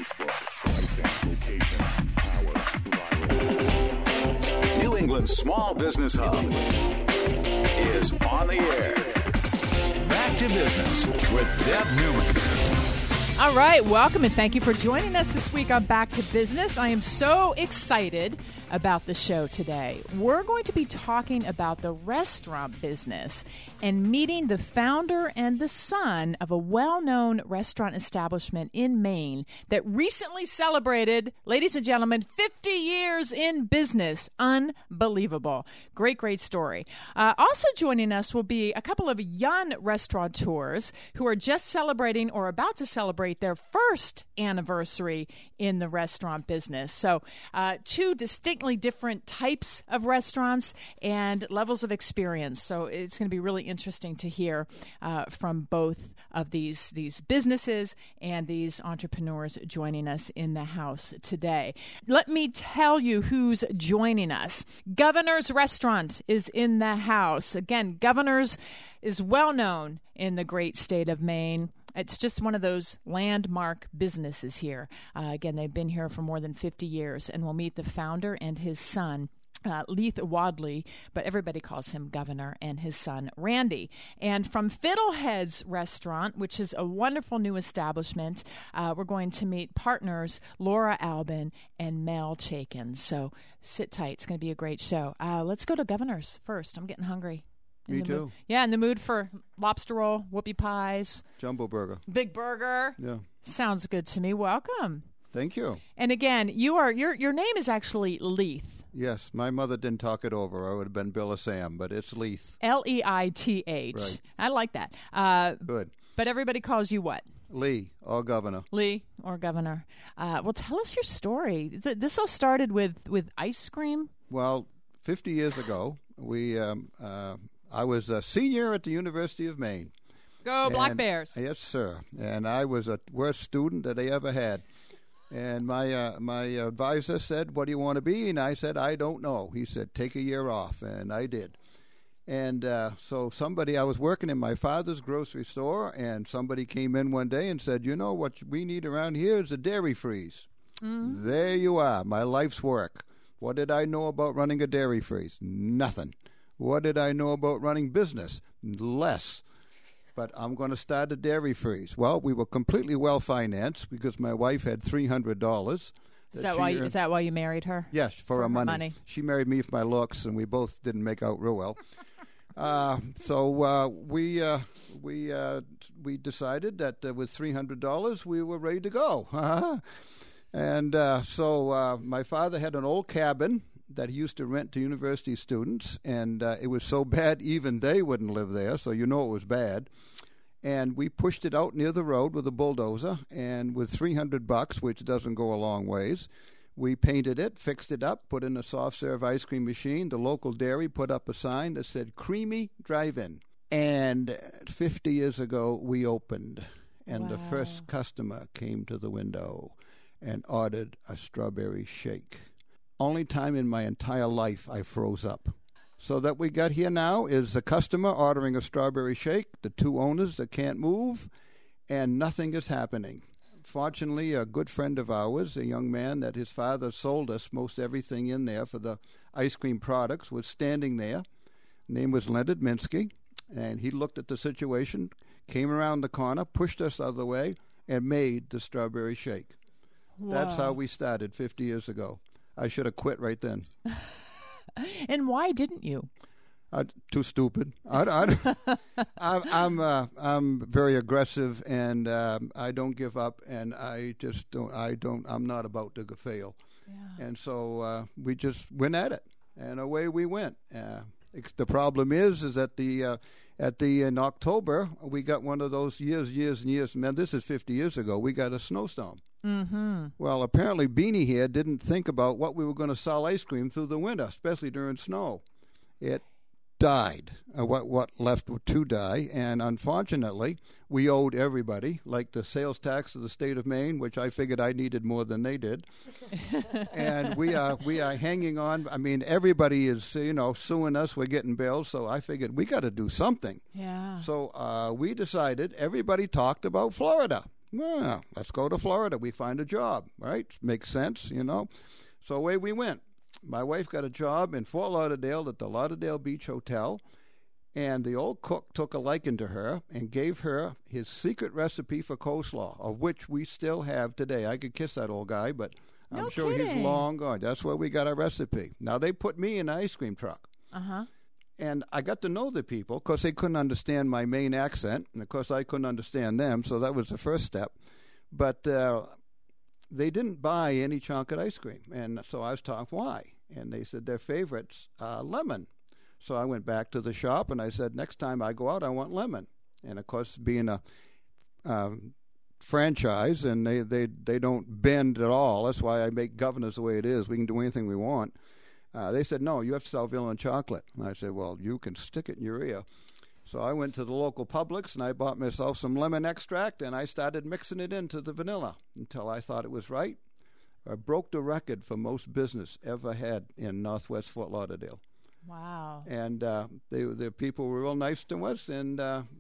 Facebook, pricing, location, power, viral. New England's small business hub is on the air. Back to business with Deb Newman. All right, welcome and thank you for joining us this week on Back to Business. I am so excited about the show today. We're going to be talking about the restaurant business and meeting the founder and the son of a well-known restaurant establishment in Maine that recently celebrated, ladies and gentlemen, 50 years in business. Unbelievable. Great, great story. Also joining us will be a couple of young restaurateurs who are just celebrating or about to celebrate their first anniversary in the restaurant business. So two distinctly different types of restaurants and levels of experience. So it's going to be really interesting to hear from both of these businesses and these entrepreneurs joining us in the house today. Let me tell you who's joining us. Governor's Restaurant is in the house. Again, Governor's is well known in the great state of Maine. It's just one of those landmark businesses here. Again, they've been here for more than 50 years, and we'll meet the founder and his son, Leith Wadley, but everybody calls him Governor, and his son, Randy. And from Fiddleheads Restaurant, which is a wonderful new establishment, we're going to meet partners Laura Albin and Mel Chaikin. So sit tight. It's going to be a great show. Let's go to Governor's first. I'm getting hungry. Me too. Yeah, in the mood for lobster roll, whoopie pies. Jumbo burger. Big burger. Yeah. Sounds good to me. Welcome. Thank you. And again, your name is actually Leith. Yes, my mother didn't talk it over. I would have been Bill or Sam, but it's Leith. Leith. Right. I like that. Good. But everybody calls you what? Lee or Governor. Lee or Governor. Well, tell us your story. This all started with ice cream? Well, 50 years ago, I was a senior at the University of Maine. Go Black Bears. Yes, sir. And I was a worst student that they ever had. And my advisor said, "What do you want to be?" And I said, "I don't know." He said, "Take a year off." And I did. And so I was working in my father's grocery store, and somebody came in one day and said, "You know what we need around here is a dairy freeze." Mm-hmm. There you are, my life's work. What did I know about running a dairy freeze? Nothing. What did I know about running business? Less. But I'm going to start a dairy freeze. Well, we were completely well-financed because my wife had $300. Is that why you married her? Yes, for her money. She married me for my looks, and we both didn't make out real well. So we decided that with $300 we were ready to go. And so my father had an old cabin that he used to rent to university students, and it was so bad even they wouldn't live there, so you know it was bad. And we pushed it out near the road with a bulldozer, and with $300, which doesn't go a long ways, we painted it, fixed it up, put in a soft-serve ice cream machine. The local dairy put up a sign that said, "Creamy Drive-In." And 50 years ago, we opened, and the first customer came to the window and ordered a strawberry shake. Only time in my entire life I froze up. So that we got here now is the customer ordering a strawberry shake, the two owners that can't move, and nothing is happening. Fortunately, a good friend of ours, a young man that his father sold us most everything in there for the ice cream products, was standing there. Name was Leonard Minsky, and he looked at the situation, came around the corner, pushed us out of the way, and made the strawberry shake. Wow. That's how we started 50 years ago. I should have quit right then. And why didn't you? Too stupid. I'm very aggressive, and I don't give up, and I'm not about to fail. Yeah. And so we just went at it, and away we went. The problem is that in October we got one of those years. Man, this is 50 years ago. We got a snowstorm. Mm-hmm. Well, apparently Beanie here didn't think about what we were going to sell ice cream through the winter, especially during snow. It died, what left to die, and unfortunately, we owed everybody, like the sales tax of the state of Maine, which I figured I needed more than they did. And we are hanging on. I mean, everybody is, suing us. We're getting bills, so I figured we got to do something. Yeah. So we decided, everybody talked about Florida. Well, let's go to Florida. We find a job, right? Makes sense, So away we went. My wife got a job in Fort Lauderdale at the Lauderdale Beach Hotel, and the old cook took a liking to her and gave her his secret recipe for coleslaw, of which we still have today. I could kiss that old guy, but I'm sure he's long gone. That's where we got our recipe. Now, they put me in an ice cream truck. Uh-huh. And I got to know the people because they couldn't understand my Maine accent. And, of course, I couldn't understand them, so that was the first step. But they didn't buy any chocolate ice cream. And so I was talking, why? And they said their favorite's lemon. So I went back to the shop, and I said, next time I go out, I want lemon. And, of course, being a franchise, and they don't bend at all. That's why I make Governors the way it is. We can do anything we want. They said, no, you have to sell vanilla chocolate. And I said, well, you can stick it in your ear. So I went to the local Publix, and I bought myself some lemon extract, and I started mixing it into the vanilla until I thought it was right. I broke the record for most business ever had in Northwest Fort Lauderdale. Wow. And the people were real nice to us, and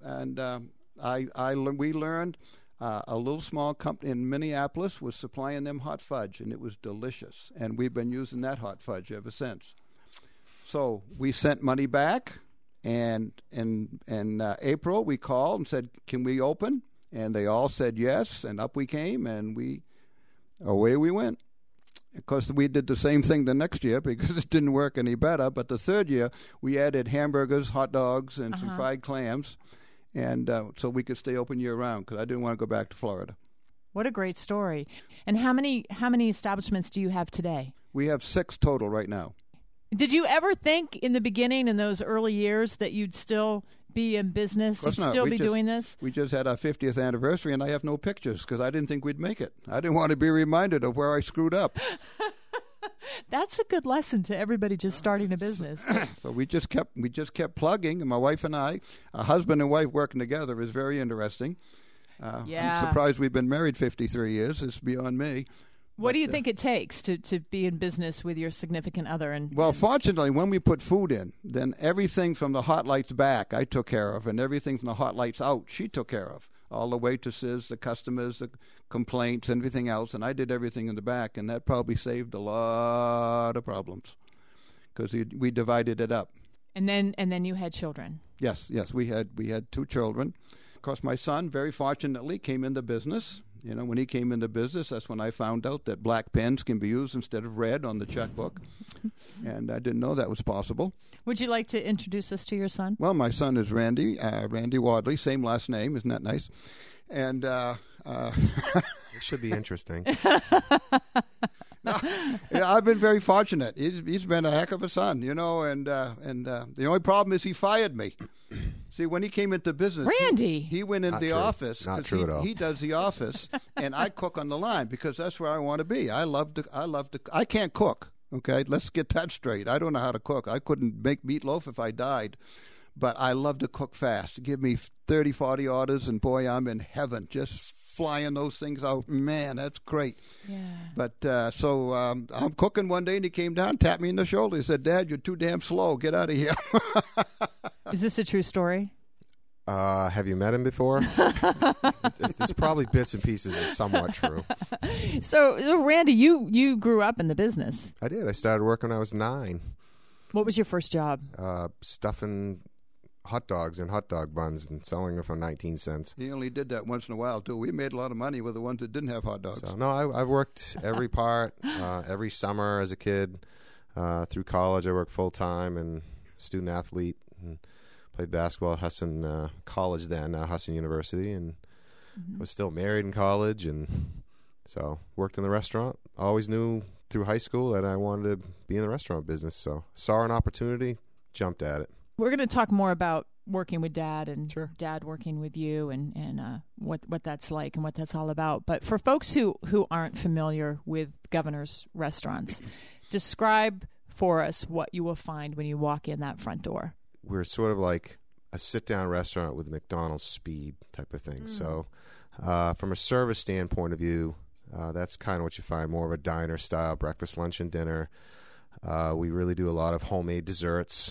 we learned a little small company in Minneapolis was supplying them hot fudge, and it was delicious. And we've been using that hot fudge ever since. So we sent money back, and in April we called and said, can we open? And they all said yes, and up we came, and away we went. Of course, we did the same thing the next year because it didn't work any better. But the third year, we added hamburgers, hot dogs, and some fried clams. And so we could stay open year-round because I didn't want to go back to Florida. What a great story. And how many establishments do you have today? We have 6 total right now. Did you ever think in the beginning, in those early years, that you'd still be in business, you'd still be doing this? We just had our 50th anniversary, and I have no pictures because I didn't think we'd make it. I didn't want to be reminded of where I screwed up. That's a good lesson to everybody just starting a business. So we just kept plugging, and my wife and I, a husband and wife working together is very interesting. Yeah. I'm surprised we've been married 53 years. It's beyond me. What do you think it takes to be in business with your significant other? Well, fortunately, when we put food in, then everything from the hot lights back I took care of, and everything from the hot lights out she took care of. All the waitresses, the customers, the complaints, everything else, and I did everything in the back, and that probably saved a lot of problems because we divided it up. And then you had children. Yes, we had 2 children. Of course, my son, very fortunately, came into business. When he came into business, that's when I found out that black pens can be used instead of red on the checkbook. And I didn't know that was possible. Would you like to introduce us to your son? Well, my son is Randy Wadley, same last name. Isn't that nice? And it should be interesting. I've been very fortunate. He's been a heck of a son, and the only problem is he fired me. See, when he came into business, Randy, he went in the office. Not true at all. He does the office, and I cook on the line because that's where I want to be. I can't cook. Okay, let's get that straight. I don't know how to cook. I couldn't make meatloaf if I died. But I love to cook fast. Give me 30, 40 orders, and boy, I'm in heaven. Just flying those things out. Man, that's great. Yeah. But so I'm cooking one day, and he came down, tapped me in the shoulder. He said, Dad, you're too damn slow. Get out of here. Is this a true story? Have you met him before? There's probably bits and pieces that's somewhat true. So Randy, you grew up in the business. I did. I started working when I was 9. What was your first job? Stuffing hot dogs in hot dog buns and selling them for 19 cents. He only did that once in a while, too. We made a lot of money with the ones that didn't have hot dogs. So, no, I've worked every part, every summer as a kid. Through college, I worked full-time and student athlete and played basketball at Husson College then, now Husson University, and was still married in college, and so worked in the restaurant. Always knew through high school that I wanted to be in the restaurant business, so saw an opportunity, jumped at it. We're going to talk more about working with Dad and Sure. Dad working with you and what that's like and what that's all about. But for folks who aren't familiar with Governor's Restaurants, describe for us what you will find when you walk in that front door. We're sort of like a sit-down restaurant with McDonald's speed type of thing. So from a service standpoint of view, that's kind of what you find, more of a diner-style breakfast, lunch, and dinner. We really do a lot of homemade desserts.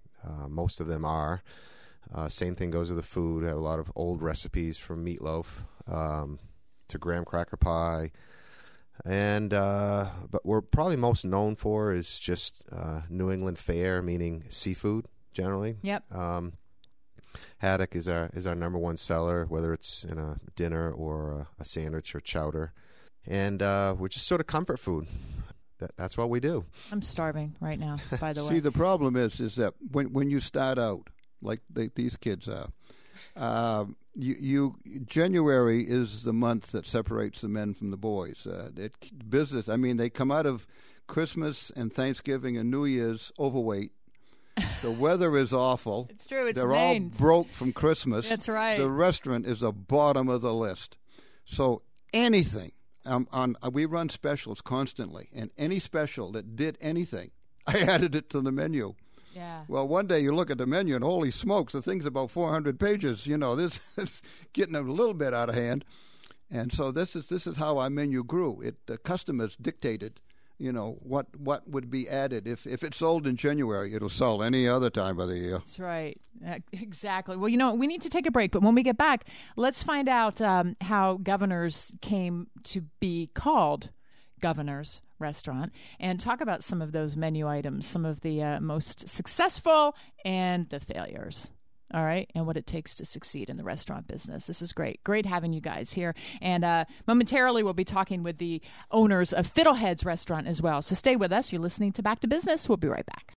Most of them are. Same thing goes with the food. We have a lot of old recipes from meatloaf. to graham cracker pie. And but we're probably most known for is just New England fare, meaning seafood generally. Yep. Haddock is our number one seller, whether it's in a dinner or a sandwich or chowder. And we're just sort of comfort food. That's what we do. I'm starving right now, by the way. See, the problem is that when you start out, like these kids are, January is the month that separates the men from the boys. Business, I mean, they come out of Christmas and Thanksgiving and New Year's overweight. The weather is awful. It's true. It's They're Maine. all broke from Christmas. That's right. The restaurant is the bottom of the list. So anything, we run specials constantly, and any special that did anything, I added it to the menu. Yeah. Well, one day you look at the menu and holy smokes, the thing's about 400 pages. You know, this is getting a little bit out of hand. And so this is how our menu grew. The customers dictated, you know, what would be added. If it's sold in January, it'll sell any other time of the year. That's right. Exactly. Well, you know, we need to take a break, but when we get back, let's find out how Governor's came to be called Governor's Restaurant and talk about some of those menu items, some of the most successful and the failures. All right. And what it takes to succeed in the restaurant business. This is great. Great having you guys here. And momentarily, we'll be talking with the owners of Fiddleheads Restaurant as well. So stay with us. You're listening to Back to Business. We'll be right back.